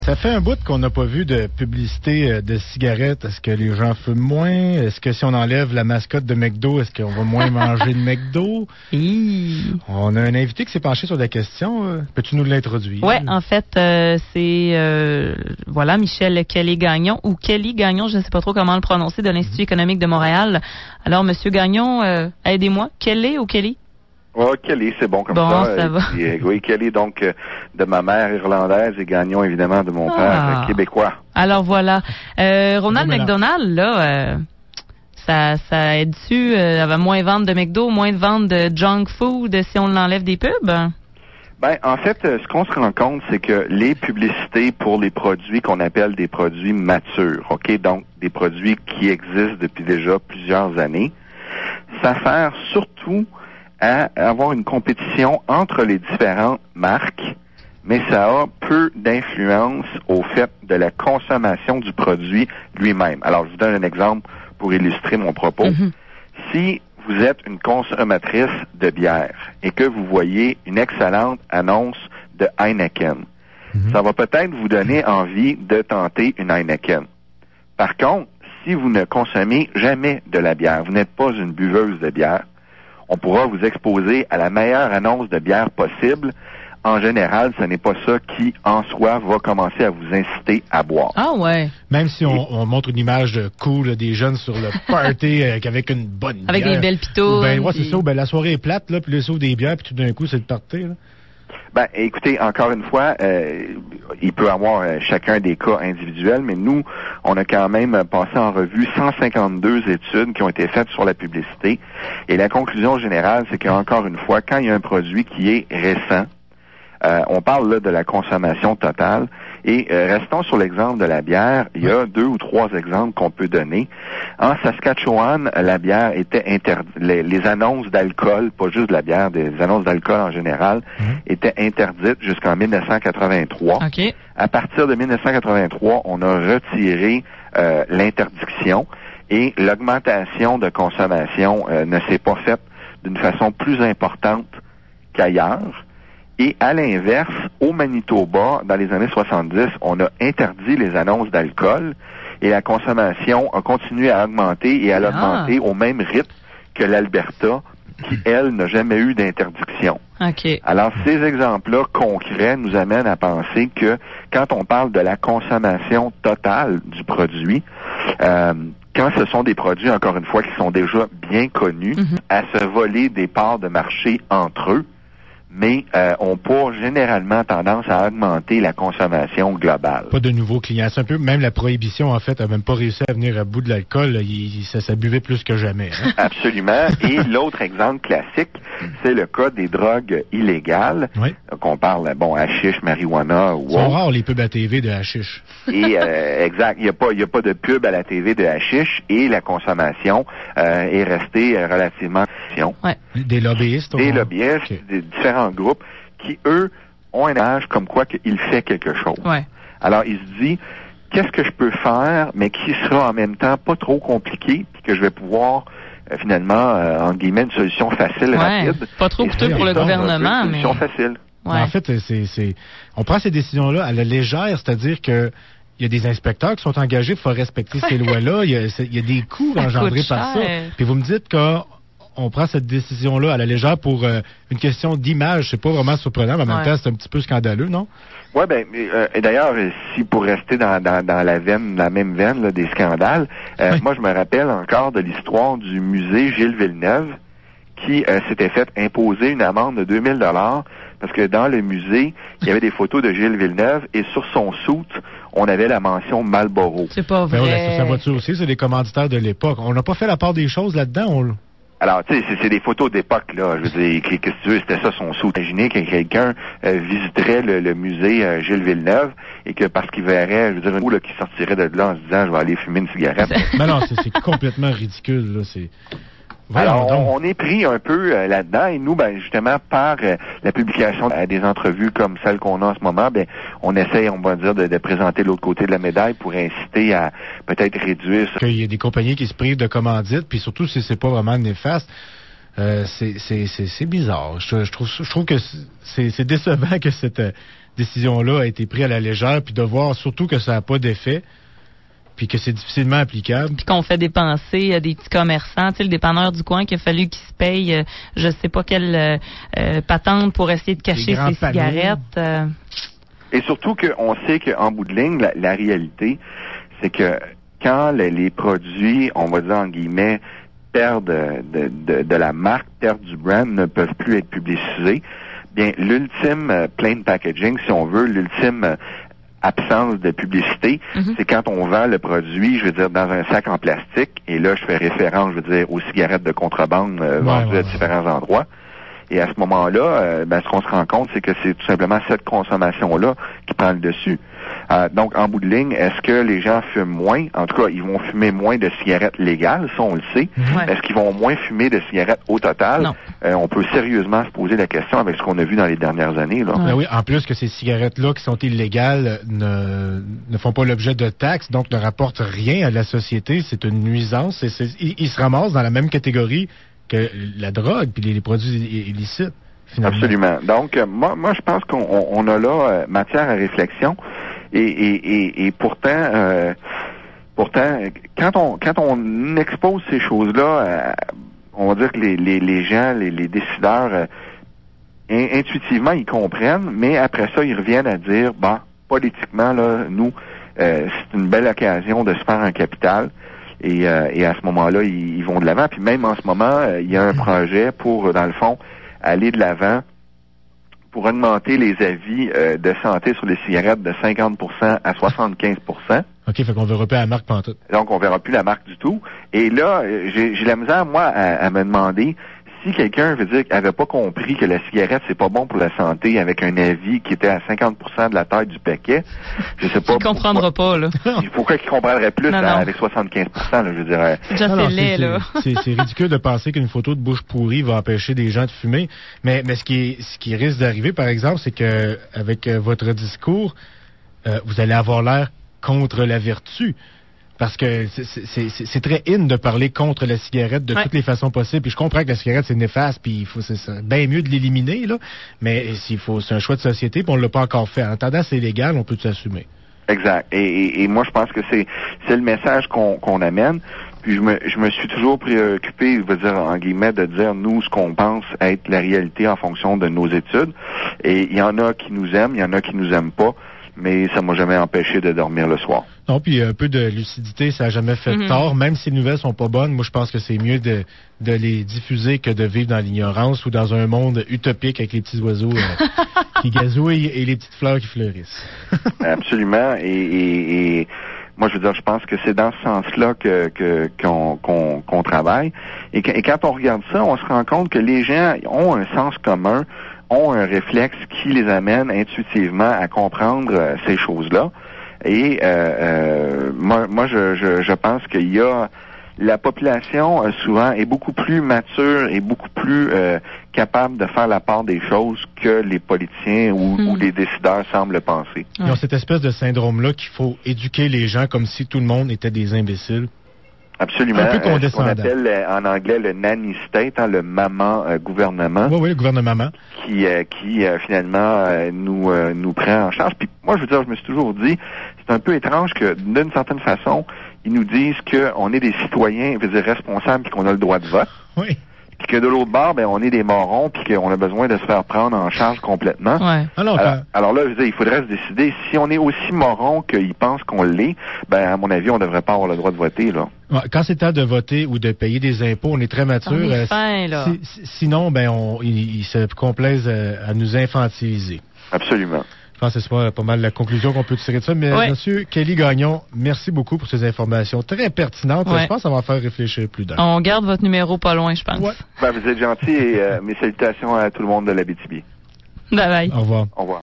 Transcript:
Ça fait un bout qu'on n'a pas vu de publicité de cigarettes. Est-ce que les gens fument moins? Est-ce que si on enlève la mascotte de McDo, est-ce qu'on va moins manger de McDo? On a un invité qui s'est penché sur la question. Peux-tu nous l'introduire? Oui, en fait, c'est Michel Kelly-Gagnon, ou Kelly Gagnon, je ne sais pas trop comment le prononcer, de l'Institut économique de Montréal. Alors, Monsieur Gagnon, aidez-moi. Kelly ou Kelly? Oh, Kelly, c'est bon comme ça. Ça va. Oui, Kelly, donc, de ma mère irlandaise et Gagnon, évidemment, de mon père québécois. Alors, voilà. Ronald McDonald, là, ça aide-tu à moins vendre de McDo, moins de vendre de junk food si on l'enlève des pubs? Ben, en fait, ce qu'on se rend compte, c'est que les publicités pour les produits qu'on appelle des produits matures, OK? Donc, des produits qui existent depuis déjà plusieurs années, ça sert surtout à avoir une compétition entre les différentes marques, mais ça a peu d'influence au fait de la consommation du produit lui-même. Alors, je vous donne un exemple pour illustrer mon propos. Si vous êtes une consommatrice de bière et que vous voyez une excellente annonce de Heineken, ça va peut-être vous donner envie de tenter une Heineken. Par contre, si vous ne consommez jamais de la bière, vous n'êtes pas une buveuse de bière, on pourra vous exposer à la meilleure annonce de bière possible. En général, ce n'est pas ça qui, en soi, va commencer à vous inciter à boire. Ah ouais. Même si on montre une image cool des jeunes sur le party avec une bonne bière. Avec des belles pitounes. Ben, ouais, c'est ça. Ben, la soirée est plate, là, puis les sauts des bières, puis tout d'un coup, c'est le party, là. Ben, écoutez, encore une fois, il peut y avoir chacun des cas individuels, mais nous, on a quand même passé en revue 152 études qui ont été faites sur la publicité. Et la conclusion générale, c'est qu'encore une fois, quand il y a un produit qui est récent, on parle là de la consommation totale. Et restons sur l'exemple de la bière. Il y a 2 ou 3 exemples qu'on peut donner. En Saskatchewan, la bière était interdite. Les annonces d'alcool, pas juste de la bière, des annonces d'alcool en général, étaient interdites jusqu'en 1983. Okay. À partir de 1983, on a retiré l'interdiction et l'augmentation de consommation ne s'est pas faite d'une façon plus importante qu'ailleurs. Et à l'inverse, au Manitoba, dans les années 70, on a interdit les annonces d'alcool et la consommation a continué à augmenter et elle a augmenté au même rythme que l'Alberta, qui, elle, n'a jamais eu d'interdiction. Okay. Alors, ces exemples-là concrets nous amènent à penser que quand on parle de la consommation totale du produit, quand ce sont des produits, encore une fois, qui sont déjà bien connus, à se voler des parts de marché entre eux, mais on a généralement tendance à augmenter la consommation globale. Pas de nouveaux clients. C'est un peu, même la prohibition, en fait, a même pas réussi à venir à bout de l'alcool. Ça buvait plus que jamais. Hein? Absolument. Et l'autre exemple classique, c'est le cas des drogues illégales. Oui. Qu'on parle, hashish, marijuana ou autre. Ils sont rares les pubs à TV de hashish. Et exact. Il y a pas de pub à la TV de hashish et la consommation est restée relativement. Ouais. Des lobbyistes. Des lobbyistes, okay. Des différents groupes qui, eux, ont un âge comme quoi qu'il fait quelque chose. Ouais. Alors, il se dit, qu'est-ce que je peux faire, mais qui sera en même temps pas trop compliqué, puis que je vais pouvoir, finalement, en guillemets, une solution facile, rapide. Pas trop coûteux pour le gouvernement, mais... Une solution facile. Ouais. En fait, on prend ces décisions-là à la légère, c'est-à-dire que il y a des inspecteurs qui sont engagés pour respecter ces lois-là. Il y a des coûts engendrés par ça. Puis vous me dites qu'on prend cette décision-là à la légère pour une question d'image. C'est pas vraiment surprenant, mais en même temps, c'est un petit peu scandaleux, non? Oui, et d'ailleurs, si pour rester dans la même veine là, des scandales, moi, je me rappelle encore de l'histoire du musée Gilles Villeneuve qui s'était fait imposer une amende de 2000 $ parce que dans le musée, il y avait des photos de Gilles Villeneuve et sur son soute, on avait la mention Marlboro. C'est pas vrai. Ben, sa voiture aussi, c'est des commanditaires de l'époque. On n'a pas fait la part des choses là-dedans. Alors, tu sais, c'est des photos d'époque, là. Je veux dire, qu'est-ce que tu veux, c'était ça son soute. Imaginez que quelqu'un visiterait le musée Gilles Villeneuve et que parce qu'il verrait, je veux dire, un coup là, qui sortirait de là en se disant, je vais aller fumer une cigarette. Mais non, c'est complètement ridicule, là. Alors, on est pris un peu là-dedans et nous, justement, par la publication des entrevues comme celle qu'on a en ce moment, on essaie, on va dire, de présenter l'autre côté de la médaille pour inciter à peut-être réduire ça. Il y a des compagnies qui se privent de commandites, puis surtout si c'est pas vraiment néfaste, c'est bizarre. Je trouve que c'est décevant que cette décision-là a été prise à la légère, puis de voir surtout que ça n'a pas d'effet, puis que c'est difficilement applicable. Puis qu'on fait dépenser des petits commerçants, tu sais, le dépanneur du coin qui a fallu qu'il se paye, je sais pas quelle patente pour essayer de cacher ses cigarettes. Et surtout qu'on sait qu'en bout de ligne, la réalité, c'est que quand les produits, on va dire en guillemets, perdent de la marque, perdent du brand, ne peuvent plus être publicisés, bien, l'ultime plain packaging, si on veut, l'ultime absence de publicité, c'est quand on vend le produit, je veux dire, dans un sac en plastique, et là, je fais référence, je veux dire, aux cigarettes de contrebande vendues à différents endroits. Et à ce moment-là, ce qu'on se rend compte, c'est que c'est tout simplement cette consommation-là qui prend le dessus. Donc, en bout de ligne, est-ce que les gens fument moins? En tout cas, ils vont fumer moins de cigarettes légales, ça on le sait. Ouais. Est-ce qu'ils vont moins fumer de cigarettes au total? Non. On peut sérieusement se poser la question avec ce qu'on a vu dans les dernières années. Là. Oui, en plus que ces cigarettes-là qui sont illégales ne font pas l'objet de taxes, donc ne rapportent rien à la société. C'est une nuisance. Ils se ramassent dans la même catégorie que la drogue puis les produits illicites. Finalement. Absolument. Donc, moi, je pense qu'on a là matière à réflexion. Et pourtant, quand on expose ces choses-là, on va dire que les gens, les décideurs, intuitivement, ils comprennent, mais après ça, ils reviennent à dire, politiquement, là, nous, c'est une belle occasion de se faire un capital. Et à ce moment-là, ils vont de l'avant. Puis même en ce moment, il y a un projet pour, dans le fond, aller de l'avant pour augmenter les avis de santé sur les cigarettes de 50% à 75%. OK, fait qu'on verra plus la marque pantoute. Donc, on verra plus la marque du tout. Et là, j'ai la misère, moi, à me demander si quelqu'un, veut dire, avait pas compris que la cigarette, c'est pas bon pour la santé avec un avis qui était à 50% de la taille du paquet. Je sais pas. Il comprendra pas, là. Pourquoi qu'il comprendrait plus avec 75%, là, je dirais. C'est déjà c'est laid, là. C'est ridicule de penser qu'une photo de bouche pourrie va empêcher des gens de fumer. Mais ce qui risque d'arriver, par exemple, c'est que avec votre discours, vous allez avoir l'air contre la vertu. Parce que c'est très in de parler contre la cigarette de toutes les façons possibles. Puis je comprends que la cigarette, c'est néfaste, puis c'est bien mieux de l'éliminer, là. Mais c'est un choix de société, puis on ne l'a pas encore fait. En attendant, c'est légal, on peut s'assumer. Exact. Et moi, je pense que c'est le message qu'on amène. Puis je me suis toujours préoccupé, je veux dire, en guillemets, de dire, nous, ce qu'on pense être la réalité en fonction de nos études. Et il y en a qui nous aiment, il y en a qui nous aiment pas. Mais ça m'a jamais empêché de dormir le soir. Non, puis un peu de lucidité, ça n'a jamais fait tort. Même si les nouvelles sont pas bonnes, moi je pense que c'est mieux de les diffuser que de vivre dans l'ignorance ou dans un monde utopique avec les petits oiseaux qui gazouillent et les petites fleurs qui fleurissent. Absolument. Et moi je veux dire, je pense que c'est dans ce sens-là qu'on travaille. Et quand on regarde ça, on se rend compte que les gens ont un sens commun, ont un réflexe qui les amène intuitivement à comprendre ces choses-là. Et moi, je pense qu'il y a la population souvent est beaucoup plus mature et beaucoup plus capable de faire la part des choses que les politiciens ou les décideurs semblent penser. Ils ont cette espèce de syndrome-là qu'il faut éduquer les gens comme si tout le monde était des imbéciles. Absolument. Un peu condescendant. Ce qu'on appelle en anglais le nanny state, le maman gouvernement. Oui, le gouvernement. Qui finalement nous prend en charge. Puis moi, je veux dire, je me suis toujours dit, c'est un peu étrange que d'une certaine façon, ils nous disent qu'on est des citoyens, je veux dire, responsables, puis qu'on a le droit de vote. Oui. Puis que de l'autre bord, on est des morons, puis qu'on a besoin de se faire prendre en charge complètement. Ouais. Alors là, je veux dire, il faudrait se décider. Si on est aussi morons qu'ils pensent qu'on l'est, à mon avis, on devrait pas avoir le droit de voter, là. Quand c'est temps de voter ou de payer des impôts, on est très mature. On est fin, là. Sinon, ils se complaisent à nous infantiliser. Absolument. Je pense que c'est pas mal la conclusion qu'on peut tirer de ça. Mais Monsieur Kelly Gagnon, merci beaucoup pour ces informations très pertinentes. Je pense que ça va faire réfléchir plus d'un. On garde votre numéro pas loin, je pense. Ouais. Vous êtes gentil et mes salutations à tout le monde de l'Abitibi. Bye bye. Au revoir. Au revoir.